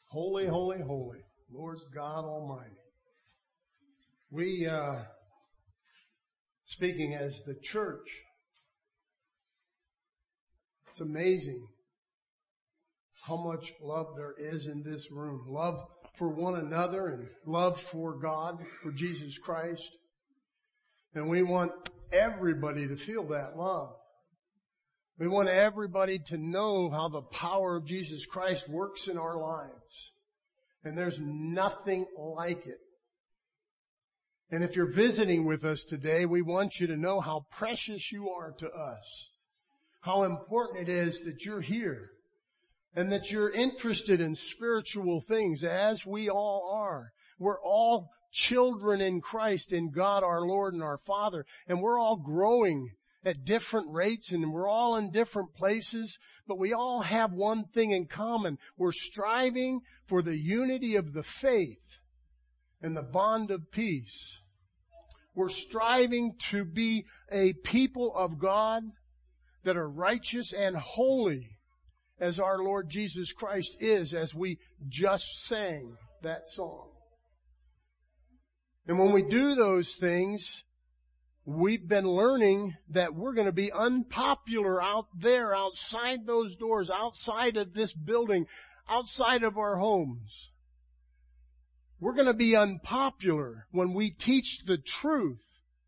Holy, holy, holy, Lord God Almighty. We, speaking as the church, it's amazing how much love there is in this room. Love for one another and love for God, for Jesus Christ. And we want everybody to feel that love. We want everybody to know how the power of Jesus Christ works in our lives. And there's nothing like it. And if you're visiting with us today, we want you to know how precious you are to us. How important it is that you're here. And that you're interested in spiritual things, as we all are. We're all children in Christ, in God our Lord and our Father. And we're all growing at different rates, and we're all in different places, but we all have one thing in common. We're striving for the unity of the faith and the bond of peace. We're striving to be a people of God that are righteous and holy as our Lord Jesus Christ is, as we just sang that song. And when we do those things, we've been learning that we're going to be unpopular out there, outside those doors, outside of this building, outside of our homes. We're going to be unpopular when we teach the truth.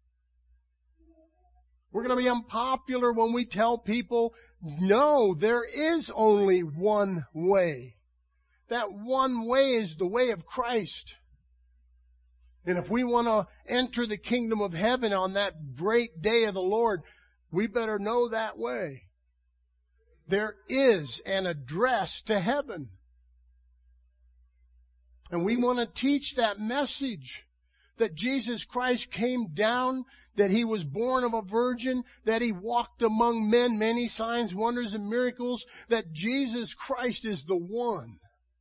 We're going to be unpopular when we tell people, no, there is only one way. That one way is the way of Christ. And if we want to enter the kingdom of heaven on that great day of the Lord, we better know that way. There is an address to heaven. And we want to teach that message that Jesus Christ came down, that He was born of a virgin, that He walked among men, many signs, wonders, and miracles, that Jesus Christ is the one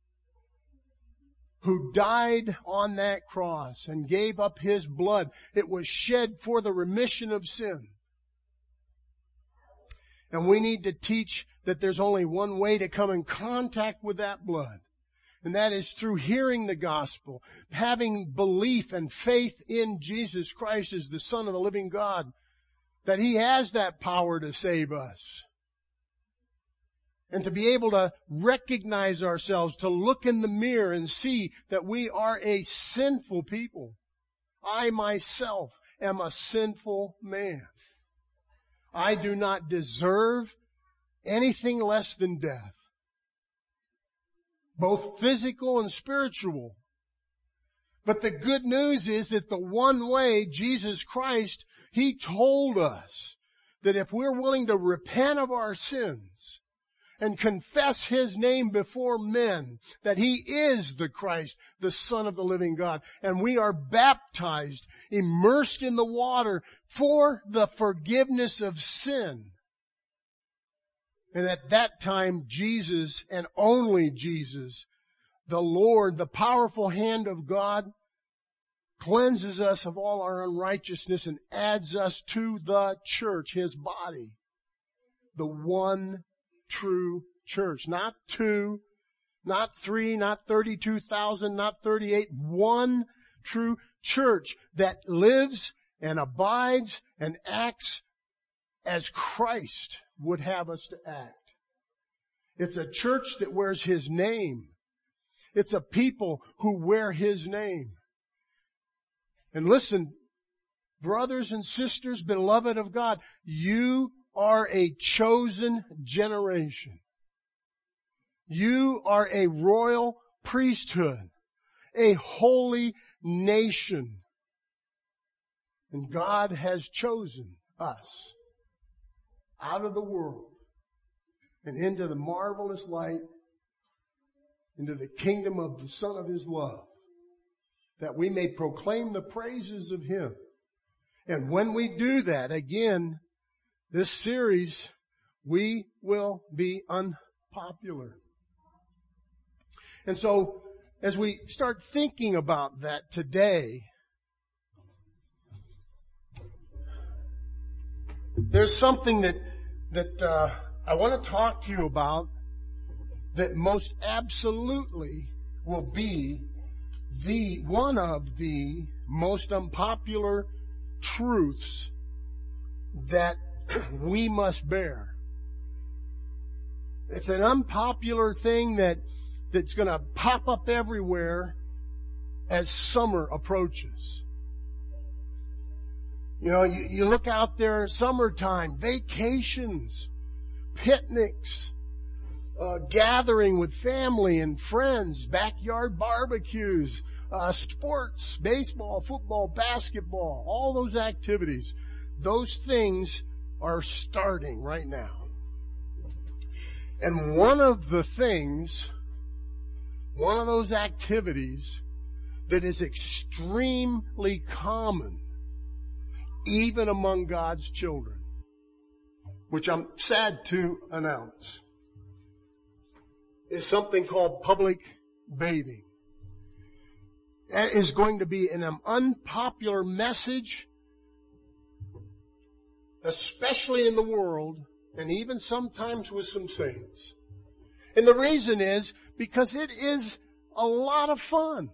who died on that cross and gave up His blood. It was shed for the remission of sin. And we need to teach that there's only one way to come in contact with that blood. And that is through hearing the gospel, having belief and faith in Jesus Christ as the Son of the living God, that He has that power to save us. And to be able to recognize ourselves, to look in the mirror and see that we are a sinful people. I myself am a sinful man. I do not deserve anything less than death. Both physical and spiritual. But the good news is that the one way, Jesus Christ, He told us that if we're willing to repent of our sins, and confess His name before men, that He is the Christ, the Son of the living God. And we are baptized, immersed in the water for the forgiveness of sin. And at that time, Jesus, and only Jesus, the Lord, the powerful hand of God, cleanses us of all our unrighteousness and adds us to the church, His body. The one true church. Not two, not three, not 32,000, not 38. One true church that lives and abides and acts as Christ would have us to act. It's a church that wears His name. It's a people who wear His name. And listen, brothers and sisters, beloved of God, you are a chosen generation. You are a royal priesthood, a holy nation. And God has chosen us out of the world and into the marvelous light, into the kingdom of the Son of His love, that we may proclaim the praises of Him. And when we do that, again, this series, we will be unpopular. And so, as we start thinking about that today, there's something that I want to talk to you about that most absolutely will be one of the most unpopular truths that we must bear. It's an unpopular thing that's going to pop up everywhere as summer approaches. You know, you look out there, summertime, vacations, picnics, gathering with family and friends, backyard barbecues, sports, baseball, football, basketball, all those activities. Those things are starting right now. And one of those activities that is extremely common, even among God's children, which I'm sad to announce, is something called public bathing. That is going to be an unpopular message, especially in the world, and even sometimes with some saints. And the reason is because it is a lot of fun.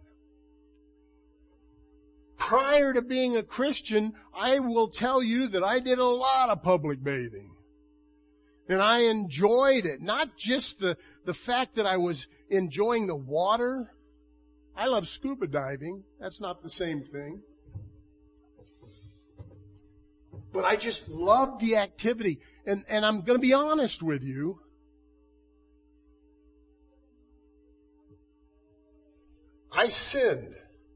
Prior to being a Christian, I will tell you that I did a lot of public bathing. And I enjoyed it. Not just the fact that I was enjoying the water. I love scuba diving. That's not the same thing. But I just loved the activity. And I'm going to be honest with you. I sinned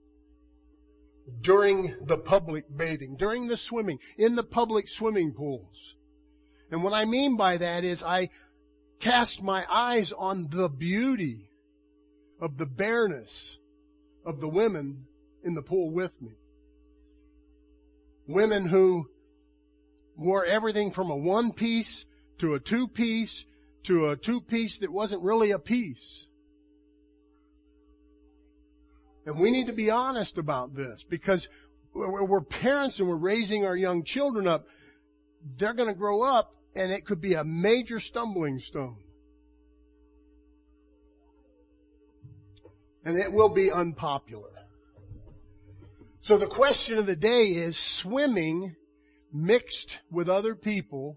during the public bathing, during the swimming, in the public swimming pools. And what I mean by that is I cast my eyes on the beauty of the bareness of the women in the pool with me. Women who wore everything from a one-piece to a two-piece to a two-piece that wasn't really a piece. And we need to be honest about this because we're parents and we're raising our young children up. They're going to grow up and it could be a major stumbling stone. And it will be unpopular. So the question of the day is swimming mixed with other people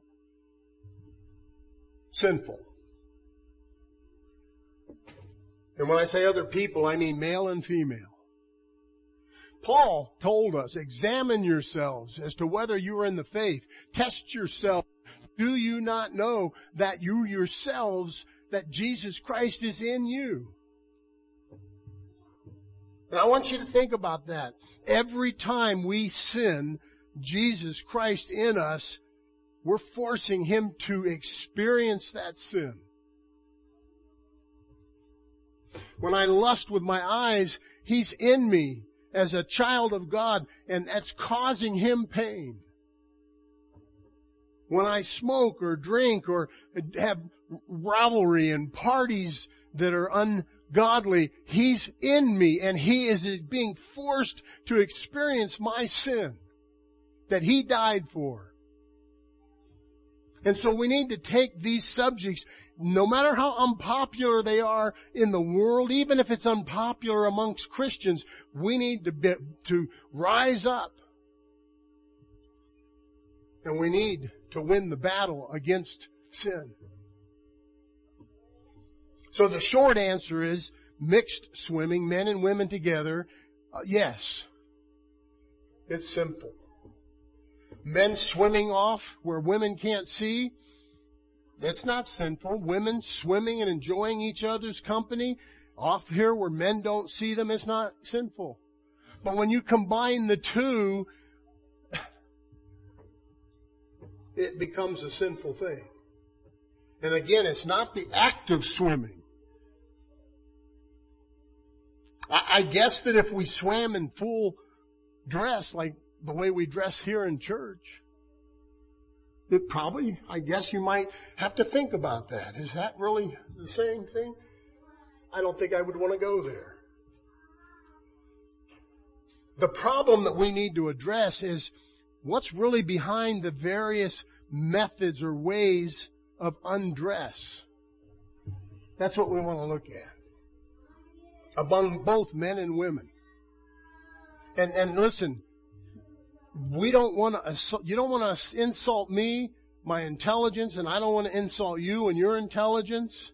sinful? And when I say other people, I mean male and female. Paul told us, examine yourselves as to whether you are in the faith. Test yourself. Do you not know that you yourselves, that Jesus Christ is in you? And I want you to think about that. Every time we sin, Jesus Christ in us, we're forcing Him to experience that sin. When I lust with my eyes, He's in me as a child of God, and that's causing Him pain. When I smoke or drink or have rivalry and parties that are ungodly, He's in me and He is being forced to experience my sin that He died for. And so we need to take these subjects, no matter how unpopular they are in the world, even if it's unpopular amongst Christians, we need to rise up. And we need to win the battle against sin. So the short answer is mixed swimming, men and women together. Yes, it's sinful. Men swimming off where women can't see, that's not sinful. Women swimming and enjoying each other's company off here where men don't see them, it's not sinful. But when you combine the two, it becomes a sinful thing. And again, it's not the act of swimming. I guess that if we swam in full dress like the way we dress here in church, it probably, I guess you might have to think about that. Is that really the same thing? I don't think I would want to go there. The problem that we need to address is what's really behind the various methods or ways of undress. That's what we want to look at. among both men and women. And listen, you don't want to insult me, my intelligence, and I don't want to insult you and your intelligence.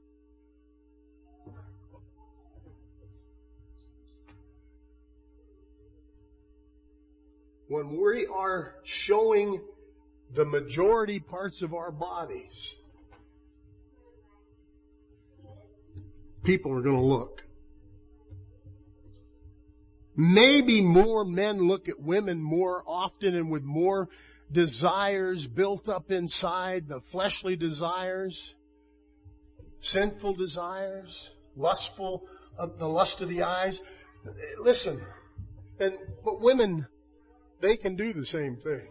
When we are showing the majority parts of our bodies, people are going to look. Maybe more men look at women more often and with more desires built up inside, the fleshly desires, sinful desires, lustful, the lust of the eyes. Listen, but women, they can do the same thing.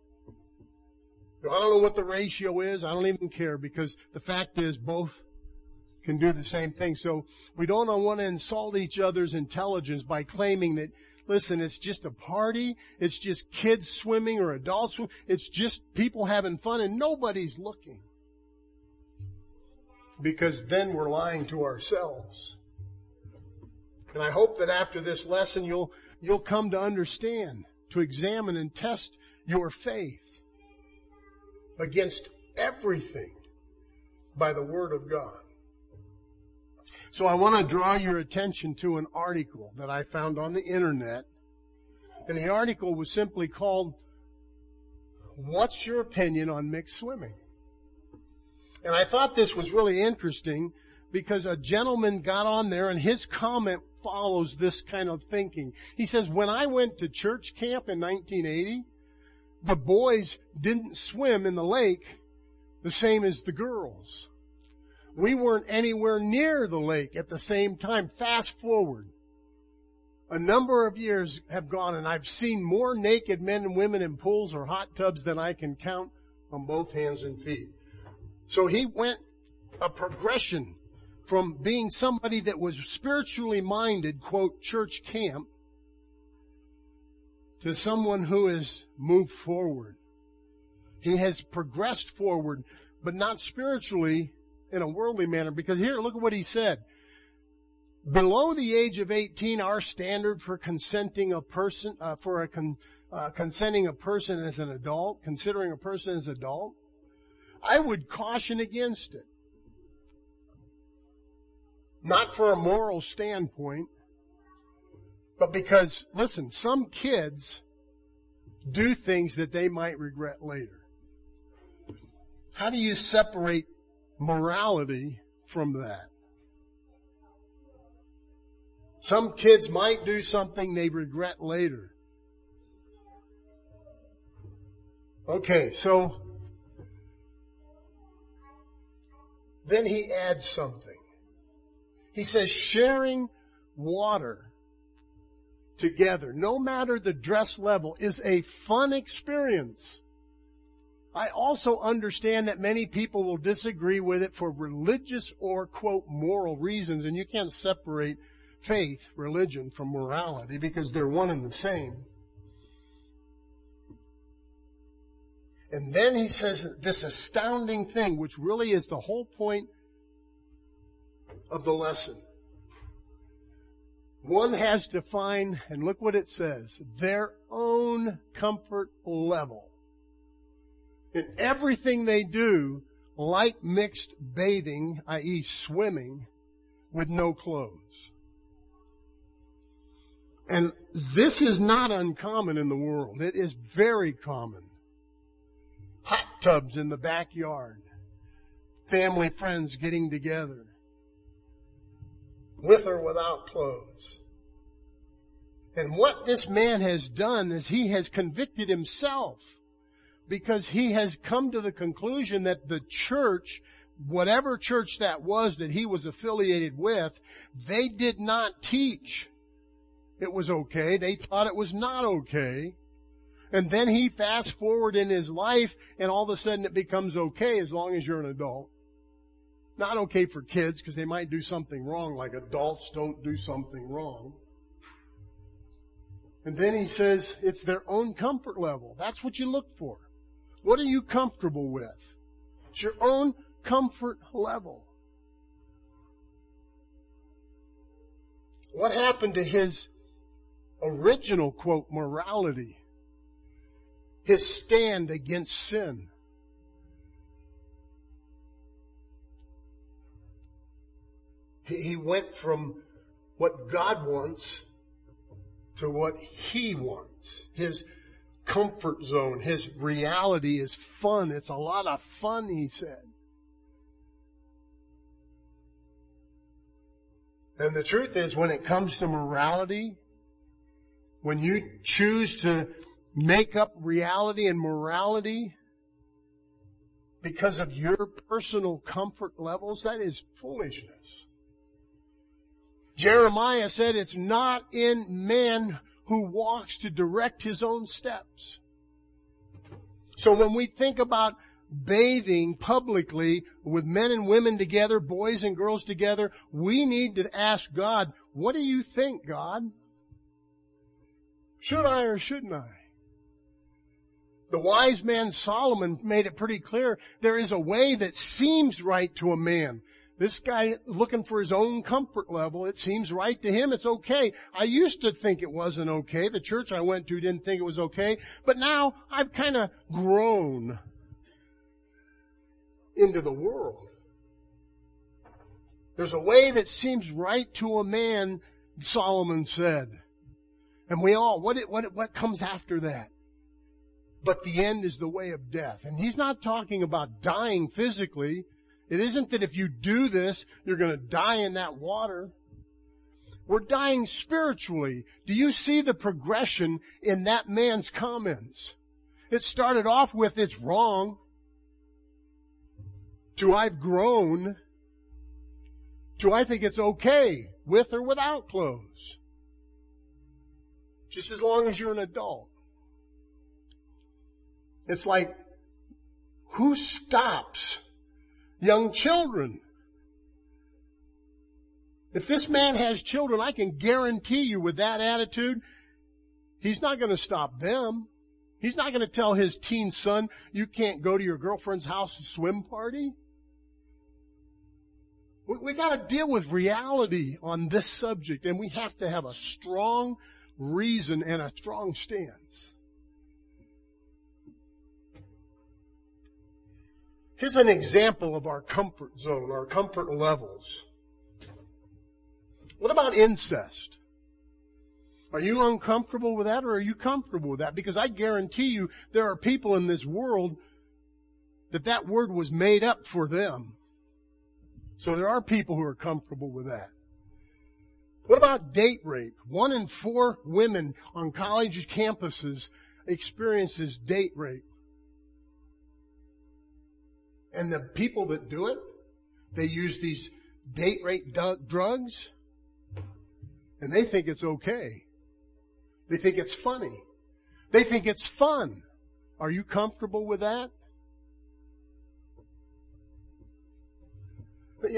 I don't know what the ratio is. I don't even care, because the fact is both can do the same thing. So we don't want to insult each other's intelligence by claiming that, listen, it's just a party, it's just kids swimming or adults swimming, it's just people having fun and nobody's looking. Because then we're lying to ourselves. And I hope that after this lesson you'll come to understand, to examine and test your faith against everything by the Word of God. So I want to draw your attention to an article that I found on the internet. And the article was simply called, "What's Your Opinion on Mixed Swimming?" And I thought this was really interesting because a gentleman got on there and his comment follows this kind of thinking. He says, when I went to church camp in 1980, the boys didn't swim in the lake the same as the girls. We weren't anywhere near the lake at the same time. Fast forward. A number of years have gone and I've seen more naked men and women in pools or hot tubs than I can count on both hands and feet. So he went a progression from being somebody that was spiritually minded, quote, church camp, to someone who has moved forward. He has progressed forward, but not spiritually in a worldly manner. Because here, look at what he said. Below the age of 18, our standard for consenting a person, consenting a person as an adult, considering a person as adult, I would caution against it. Not for a moral standpoint, but because, listen, some kids do things that they might regret later. How do you separate morality from that? Some kids might do something they regret later. Okay, so then he adds something. He says sharing water together, no matter the dress level, is a fun experience. I also understand that many people will disagree with it for religious or, quote, moral reasons, and you can't separate faith, religion, from morality because they're one and the same. And then he says this astounding thing, which really is the whole point of the lesson. One has to find, and look what it says, their own comfort level in everything they do, like mixed bathing, i.e. swimming, with no clothes. And this is not uncommon in the world. It is very common. Hot tubs in the backyard. Family, friends getting together. With or without clothes. And what this man has done is he has convicted himself, because he has come to the conclusion that the church, whatever church that was that he was affiliated with, they did not teach it was okay. They taught it was not okay. And then he fast forward in his life and all of a sudden it becomes okay as long as you're an adult. Not okay for kids because they might do something wrong, like adults don't do something wrong. And then he says it's their own comfort level. That's what you look for. What are you comfortable with? It's your own comfort level. What happened to his original, quote, morality? His stand against sin? He went from what God wants to what he wants. His comfort zone, his reality is fun. It's a lot of fun, he said. And the truth is, when it comes to morality, when you choose to make up reality and morality because of your personal comfort levels, that is foolishness. Jeremiah said it's not in man who walks to direct his own steps. So when we think about bathing publicly with men and women together, boys and girls together, we need to ask God, what do you think, God? Should I or shouldn't I? The wise man Solomon made it pretty clear. There is a way that seems right to a man. This guy looking for his own comfort level, it seems right to him. It's okay. I used to think it wasn't okay. The church I went to didn't think it was okay. But now I've kind of grown into the world. There's a way that seems right to a man, Solomon said. And we all, what comes after that? But the end is the way of death. And he's not talking about dying physically. It isn't that if you do this, you're going to die in that water. We're dying spiritually. Do you see the progression in that man's comments? It started off with, it's wrong, to I've grown, to I think it's okay, with or without clothes. Just as long as you're an adult. It's like, who stops young children? If this man has children, I can guarantee you with that attitude, he's not going to stop them. He's not going to tell his teen son, you can't go to your girlfriend's house swim party. We got to deal with reality on this subject, and we have to have a strong reason and a strong stance. Here's an example of our comfort zone, our comfort levels. What about incest? Are you uncomfortable with that, or are you comfortable with that? Because I guarantee you there are people in this world that word was made up for them. So there are people who are comfortable with that. What about date rape? 1 in 4 women on college campuses experiences date rape. And the people that do it, they use these date rape drugs, and they think it's okay. They think it's funny. They think it's fun. Are you comfortable with that? But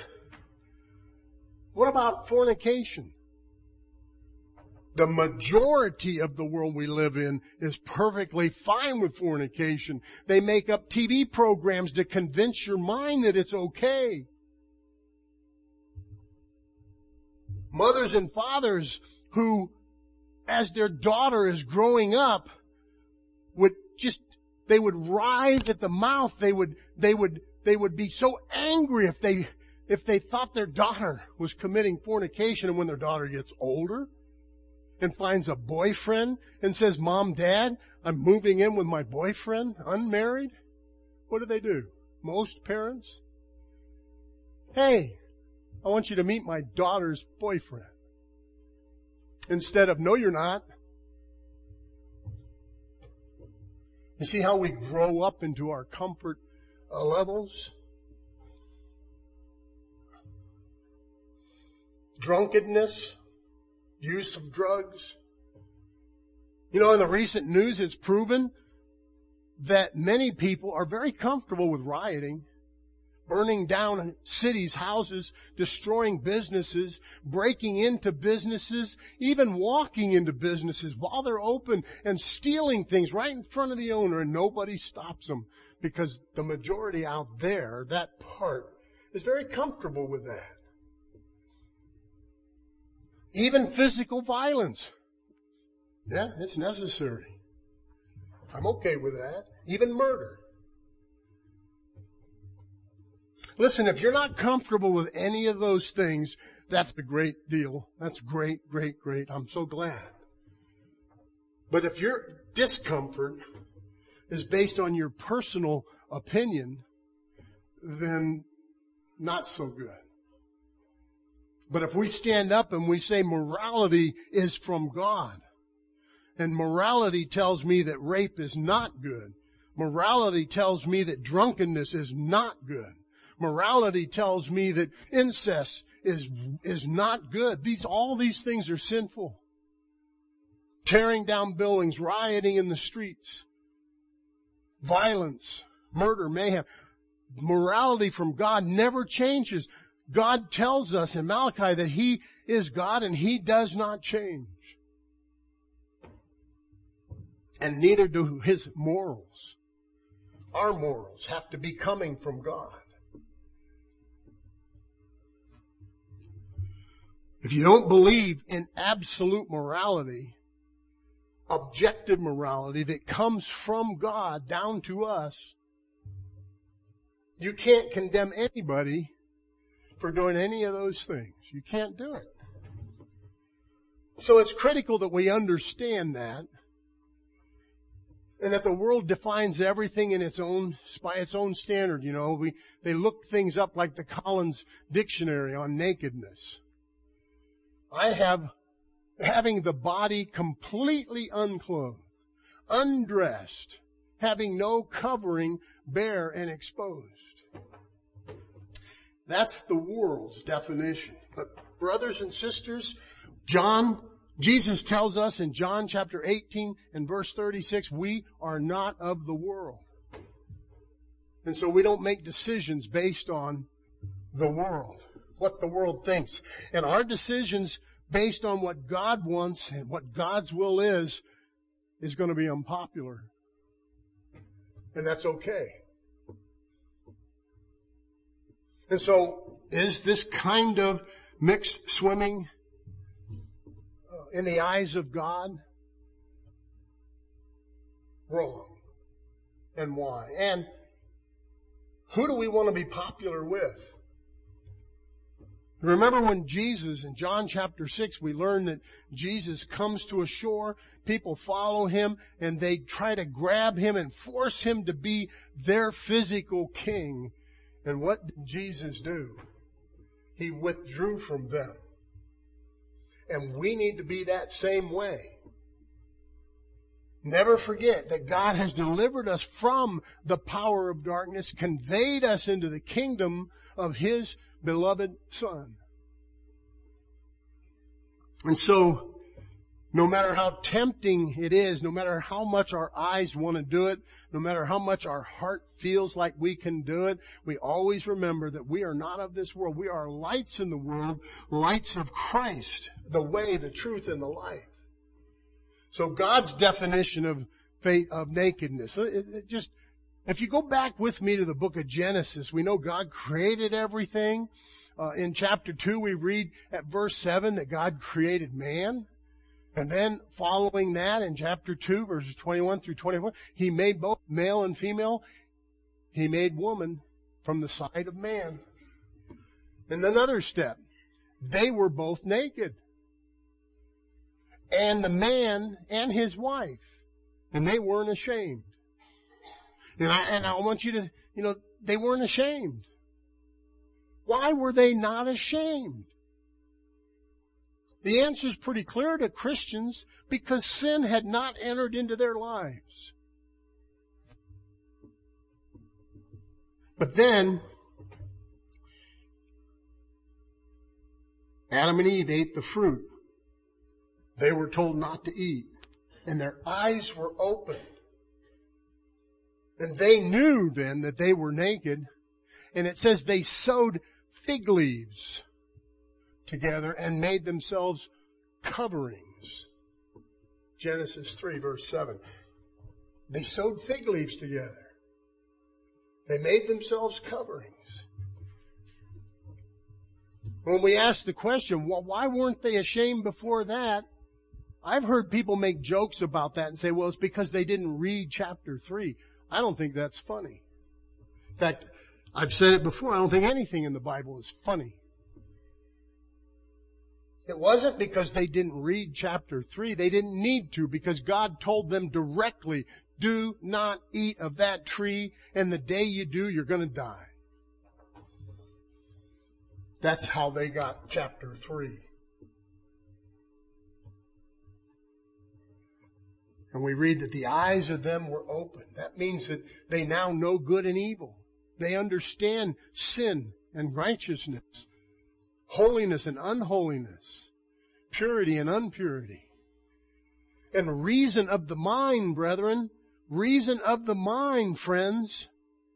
what about fornication? The majority of the world we live in is perfectly fine with fornication. They make up TV programs to convince your mind that it's okay. Mothers and fathers who, as their daughter is growing up, they would writhe at the mouth. They would be so angry if they thought their daughter was committing fornication, and when their daughter gets older and finds a boyfriend and says, Mom, Dad, I'm moving in with my boyfriend, unmarried. What do? Most parents? Hey, I want you to meet my daughter's boyfriend. Instead of, no, you're not. You see how we grow up into our comfort levels? Drunkenness. Use of drugs. In the recent news, it's proven that many people are very comfortable with rioting, burning down cities, houses, destroying businesses, breaking into businesses, even walking into businesses while they're open and stealing things right in front of the owner, and nobody stops them because the majority out there, that part, is very comfortable with that. Even physical violence. Yeah, it's necessary. I'm okay with that. Even murder. Listen, if you're not comfortable with any of those things, that's a great deal. That's great, great, great. I'm so glad. But if your discomfort is based on your personal opinion, then not so good. But if we stand up and we say morality is from God, and morality tells me that rape is not good, morality tells me that drunkenness is not good, morality tells me that incest is not good. All these things are sinful. Tearing down buildings, rioting in the streets, violence, murder, mayhem. Morality from God never changes. God tells us in Malachi that He is God and He does not change. And neither do His morals. Our morals have to be coming from God. If you don't believe in absolute morality, objective morality that comes from God down to us, you can't condemn anybody for doing any of those things. You can't do it. So it's critical that we understand that, and that the world defines everything in by its own standard. You know, they look things up like the Collins Dictionary on nakedness. Having the body completely unclothed, undressed, having no covering, bare and exposed. That's the world's definition. But brothers and sisters, Jesus tells us in John chapter 18 and verse 36, we are not of the world. And so we don't make decisions based on the world, what the world thinks. And our decisions based on what God wants and what God's will is going to be unpopular. And that's okay. And so, is this kind of mixed swimming in the eyes of God wrong? And why? And who do we want to be popular with? Remember when Jesus, in John chapter 6, we learned that Jesus comes to a shore, people follow Him, and they try to grab Him and force Him to be their physical king. And what did Jesus do? He withdrew from them. And we need to be that same way. Never forget that God has delivered us from the power of darkness, conveyed us into the kingdom of His beloved Son. And so, no matter how tempting it is, no matter how much our eyes want to do it, no matter how much our heart feels like we can do it, we always remember that we are not of this world. We are lights in the world, lights of Christ, the way, the truth, and the life. So God's definition of faith, of nakedness, if you go back with me to the book of Genesis, we know God created everything. In chapter 2, we read at verse 7 that God created man. And then following that in chapter 2, verses 21 through 24, He made both male and female. He made woman from the side of man. And another step, they were both naked. And the man and his wife. And they weren't ashamed. And I want you to, they weren't ashamed. Why were they not ashamed? The answer is pretty clear to Christians, because sin had not entered into their lives. But then, Adam and Eve ate the fruit. They were told not to eat. And their eyes were opened. And they knew then that they were naked. And it says they sewed fig leaves together and made themselves coverings. Genesis 3 verse 7. They sewed fig leaves together. They made themselves coverings. When we ask the question, well, why weren't they ashamed before that? I've heard people make jokes about that and say, well, it's because they didn't read chapter 3. I don't think that's funny. In fact, I've said it before, I don't think anything in the Bible is funny. It wasn't because they didn't read chapter 3. They didn't need to, because God told them directly, do not eat of that tree, and the day you do, you're going to die. That's how they got chapter 3. And we read that the eyes of them were open. That means that they now know good and evil. They understand sin and righteousness, holiness and unholiness, purity and impurity. And reason of the mind, brethren, reason of the mind, friends.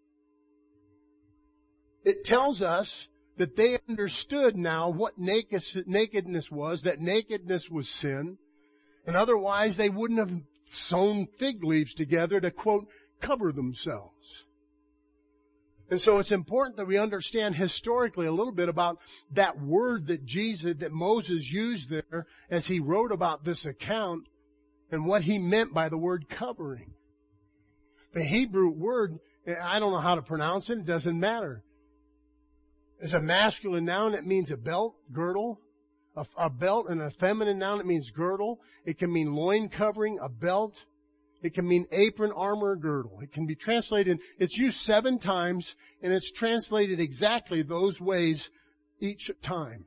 It tells us that they understood now what nakedness was, that nakedness was sin, and otherwise they wouldn't have sewn fig leaves together to, quote, cover themselves. And so it's important that we understand historically a little bit about that word that Moses used there as he wrote about this account and what he meant by the word covering. The Hebrew word, I don't know how to pronounce it, it doesn't matter. It's a masculine noun, it means a belt, girdle. A belt, and a feminine noun, it means girdle. It can mean loin covering, a belt. It can mean apron, armor, girdle. It can be translated, it's used 7 times, and it's translated exactly those ways each time.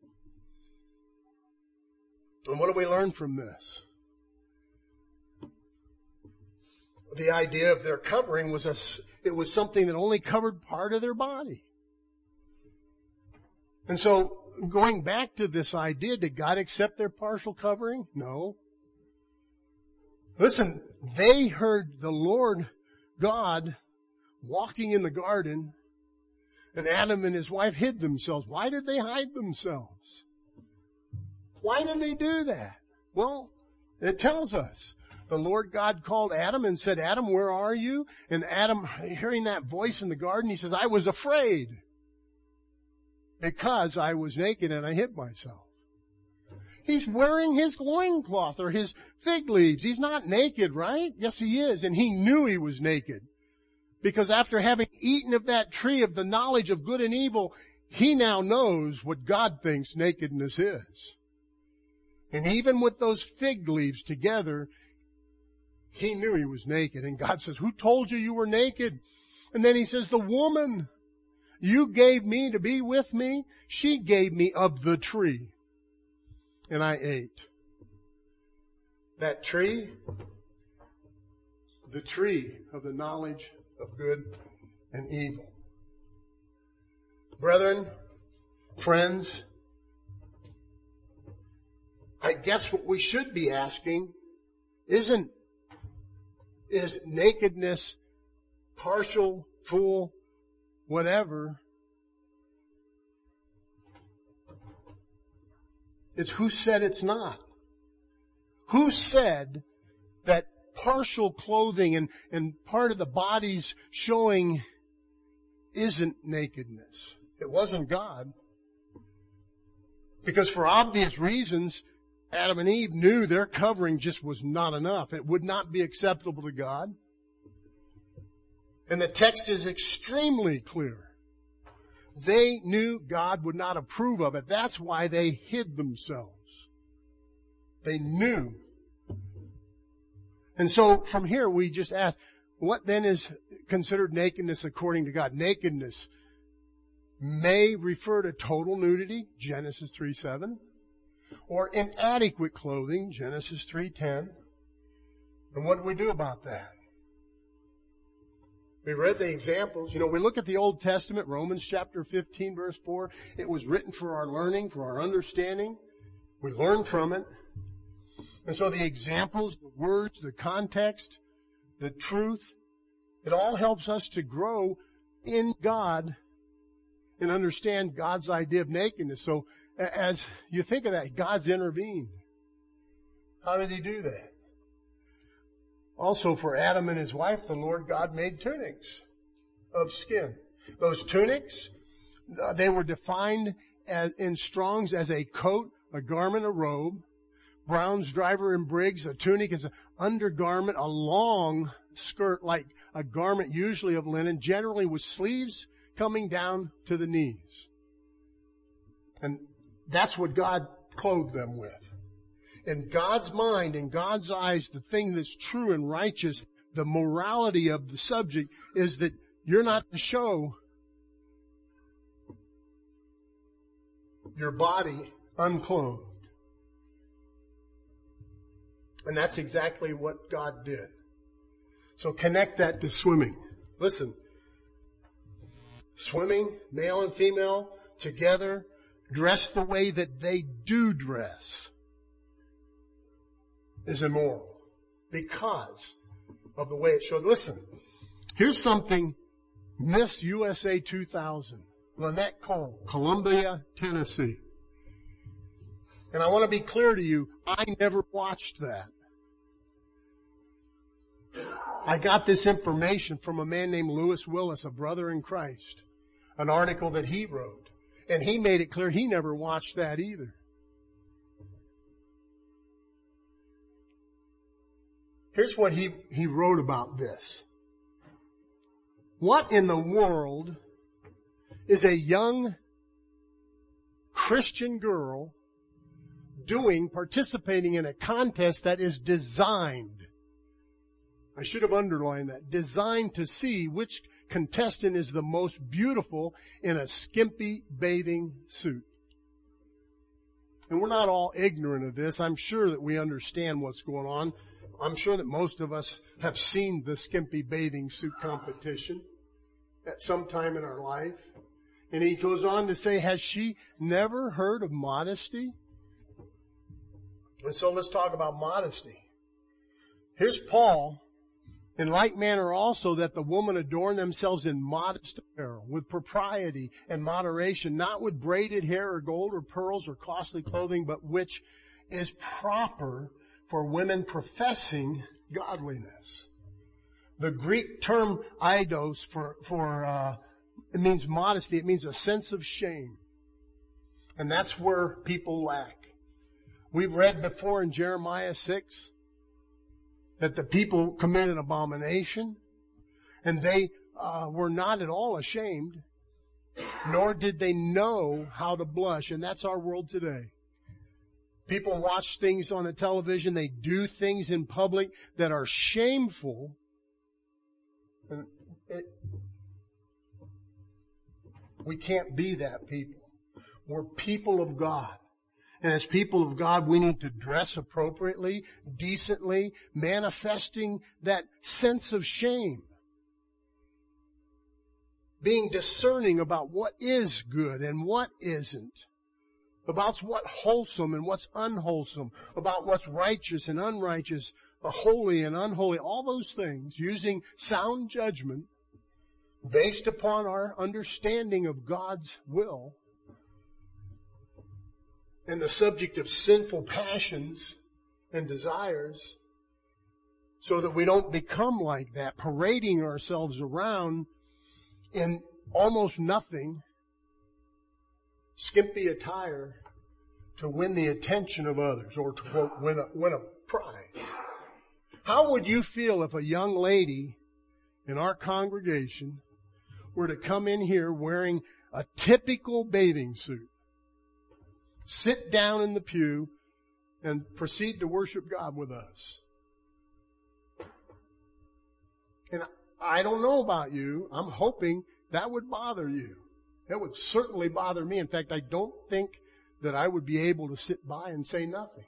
And what do we learn from this? The idea of their covering was it was something that only covered part of their body. And so, going back to this idea, did God accept their partial covering? No. Listen, they heard the Lord God walking in the garden, and Adam and his wife hid themselves. Why did they hide themselves? Why did they do that? Well, it tells us. The Lord God called Adam and said, Adam, where are you? And Adam, hearing that voice in the garden, he says, I was afraid because I was naked and I hid myself. He's wearing his loincloth or his fig leaves. He's not naked, right? Yes, he is. And he knew he was naked. Because after having eaten of that tree of the knowledge of good and evil, he now knows what God thinks nakedness is. And even with those fig leaves together, he knew he was naked. And God says, who told you you were naked? And then he says, the woman you gave me to be with me, she gave me of the tree. And I ate. That tree, the tree of the knowledge of good and evil. Brethren, friends, I guess what we should be asking is nakedness partial, full, whatever? It's who said it's not? Who said that partial clothing and part of the body's showing isn't nakedness? It wasn't God. Because for obvious reasons, Adam and Eve knew their covering just was not enough. It would not be acceptable to God. And the text is extremely clear. They knew God would not approve of it. That's why they hid themselves. They knew. And so from here we just ask, what then is considered nakedness according to God? Nakedness may refer to total nudity, Genesis 3:7, or inadequate clothing, Genesis 3:10. And what do we do about that? We read the examples. We look at the Old Testament, Romans chapter 15, verse 4. It was written for our learning, for our understanding. We learn from it. And so the examples, the words, the context, the truth, it all helps us to grow in God and understand God's idea of nakedness. So as you think of that, God's intervened. How did he do that? Also for Adam and his wife, the Lord God made tunics of skin. Those tunics, they were defined in Strong's as a coat, a garment, a robe. Brown's Driver and Briggs, a tunic is an undergarment, a long skirt like a garment usually of linen, generally with sleeves coming down to the knees. And that's what God clothed them with. In God's mind, in God's eyes, the thing that's true and righteous, the morality of the subject is that you're not to show your body unclothed. And that's exactly what God did. So connect that to swimming. Listen, swimming, male and female, together, dress the way that they do dress is immoral because of the way it showed. Listen, here's something Miss USA 2000, Lynette Cole, Columbia, Tennessee. And I want to be clear to you, I never watched that. I got this information from a man named Lewis Willis, a brother in Christ, an article that he wrote. And he made it clear he never watched that either. Here's what he wrote about this. What in the world is a young Christian girl participating in a contest that is designed, I should have underlined that, designed to see which contestant is the most beautiful in a skimpy bathing suit? And we're not all ignorant of this. I'm sure that we understand what's going on. I'm sure that most of us have seen the skimpy bathing suit competition at some time in our life. And he goes on to say, has she never heard of modesty? And so let's talk about modesty. Here's Paul. In like manner also that the women adorn themselves in modest apparel, with propriety and moderation, not with braided hair or gold or pearls or costly clothing, but which is proper for women professing godliness. The Greek term eidos it means modesty. It means a sense of shame. And that's where people lack. We've read before in Jeremiah 6 that the people committed abomination, and they were not at all ashamed, nor did they know how to blush. And that's our world today. People watch things on the television. They do things in public that are shameful. And we can't be that people. We're people of God. And as people of God, we need to dress appropriately, decently, manifesting that sense of shame. Being discerning about what is good and what isn't. About what's wholesome and what's unwholesome. About what's righteous and unrighteous, holy and unholy. All those things, using sound judgment based upon our understanding of God's will. And the subject of sinful passions and desires, so that we don't become like that, parading ourselves around in almost nothing, skimpy attire to win the attention of others or to quote, win a prize. How would you feel if a young lady in our congregation were to come in here wearing a typical bathing suit, sit down in the pew, and proceed to worship God with us? And I don't know about you. I'm hoping that would bother you. That would certainly bother me. In fact, I don't think that I would be able to sit by and say nothing.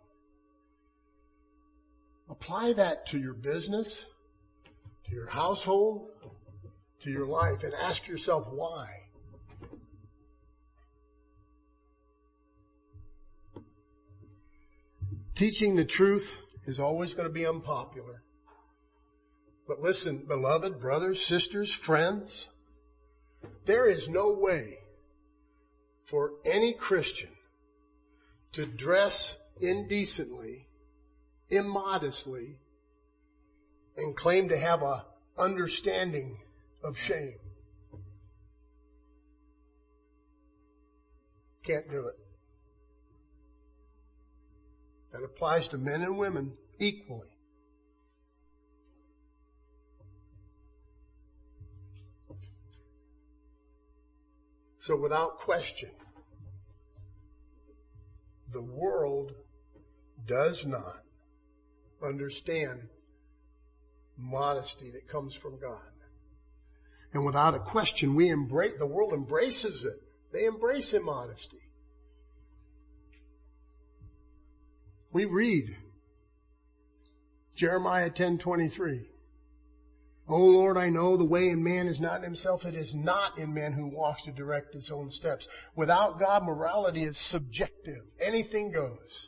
Apply that to your business, to your household, to your life, and ask yourself why. Teaching the truth is always going to be unpopular. But listen, beloved brothers, sisters, friends, there is no way for any Christian to dress indecently, immodestly, and claim to have a understanding of shame. Can't do it. That applies to men and women equally. So without question, the world does not understand modesty that comes from God. And without a question, the world embraces it. They embrace immodesty. We read Jeremiah 10:23. O Lord, I know the way in man is not in himself. It is not in man who walks to direct his own steps. Without God, morality is subjective. Anything goes.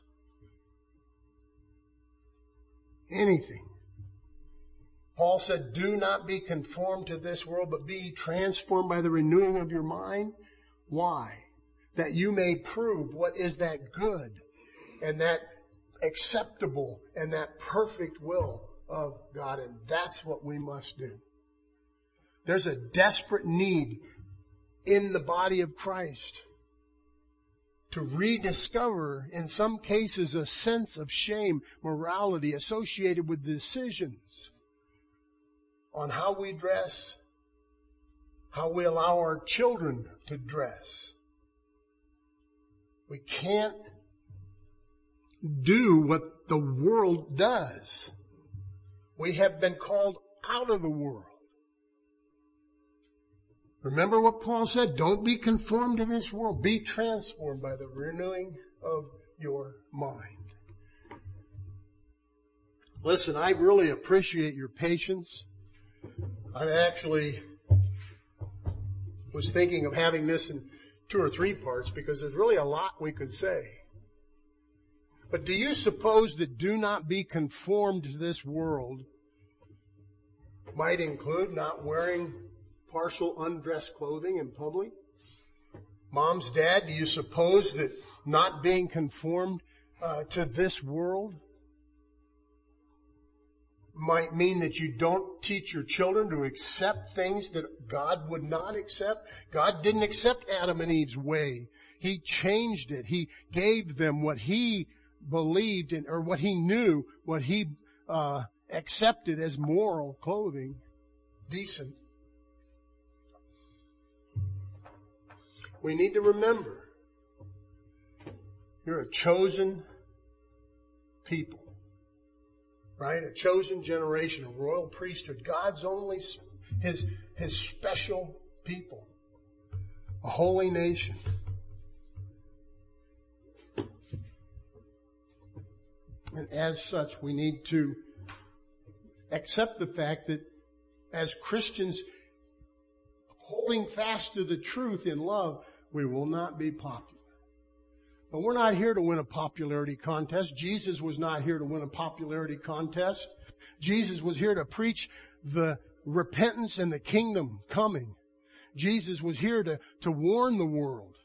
Anything. Paul said, do not be conformed to this world, but be transformed by the renewing of your mind. Why? That you may prove what is that good and that acceptable and that perfect will of God. And that's what we must do. There's a desperate need in the body of Christ to rediscover, in some cases, a sense of shame, morality associated with decisions on how we dress, how we allow our children to dress. We can't do what the world does. We have been called out of the world. Remember what Paul said? Don't be conformed to this world. Be transformed by the renewing of your mind. Listen, I really appreciate your patience. I actually was thinking of having this in 2 or 3 parts because there's really a lot we could say. But do you suppose that do not be conformed to this world might include not wearing partial undressed clothing in public? Moms, dad, do you suppose that not being conformed to this world might mean that you don't teach your children to accept things that God would not accept? God didn't accept Adam and Eve's way. He changed it. He gave them what He believed in, or what He knew, what He accepted as moral clothing, decent. We need to remember, you're a chosen people, right? A chosen generation, a royal priesthood, God's only, His special people, a holy nation. And as such, we need to accept the fact that as Christians, holding fast to the truth in love, we will not be popular. But we're not here to win a popularity contest. Jesus was not here to win a popularity contest. Jesus was here to preach the repentance and the kingdom coming. Jesus was here to warn the world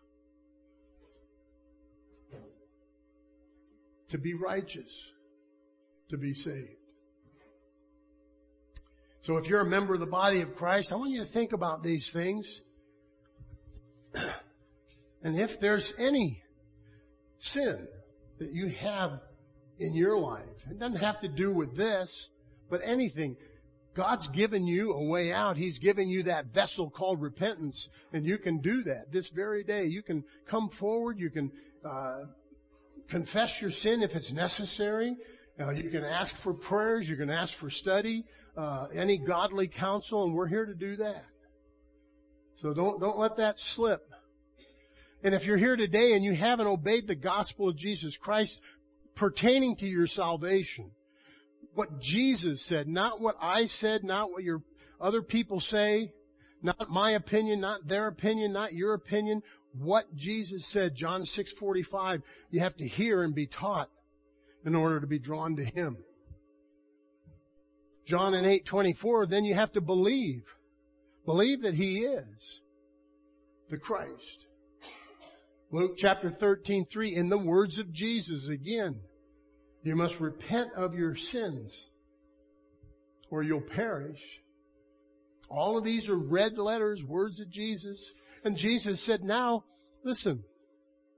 to be righteous, to be saved. So if you're a member of the body of Christ, I want you to think about these things. And if there's any sin that you have in your life, it doesn't have to do with this, but anything, God's given you a way out. He's given you that vessel called repentance, and you can do that this very day. You can come forward. You can confess your sin if it's necessary. You can ask for prayers. You can ask for study, any godly counsel, and we're here to do that. So don't let that slip. And if you're here today and you haven't obeyed the gospel of Jesus Christ pertaining to your salvation, what Jesus said, not what I said, not what your other people say, not my opinion, not their opinion, not your opinion, what Jesus said, John 6:45, you have to hear and be taught in order to be drawn to Him. John 8:24, then you have to believe. Believe that He is the Christ. Luke chapter 13:3, in the words of Jesus again, you must repent of your sins or you'll perish. All of these are red letters, words of Jesus. And Jesus said, now, listen,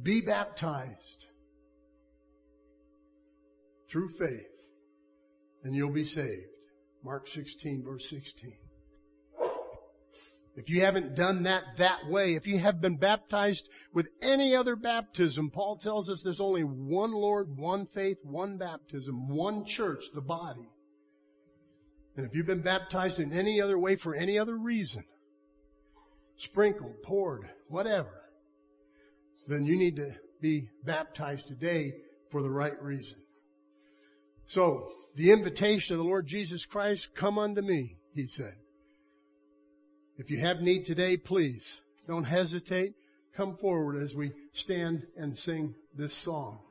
be baptized through faith, and you'll be saved. Mark 16, verse 16. If you haven't done that way, if you have been baptized with any other baptism, Paul tells us there's only one Lord, one faith, one baptism, one church, the body. And if you've been baptized in any other way for any other reason, sprinkled, poured, whatever, then you need to be baptized today for the right reason. So, the invitation of the Lord Jesus Christ, come unto me, he said. If you have need today, please don't hesitate. Come forward as we stand and sing this song.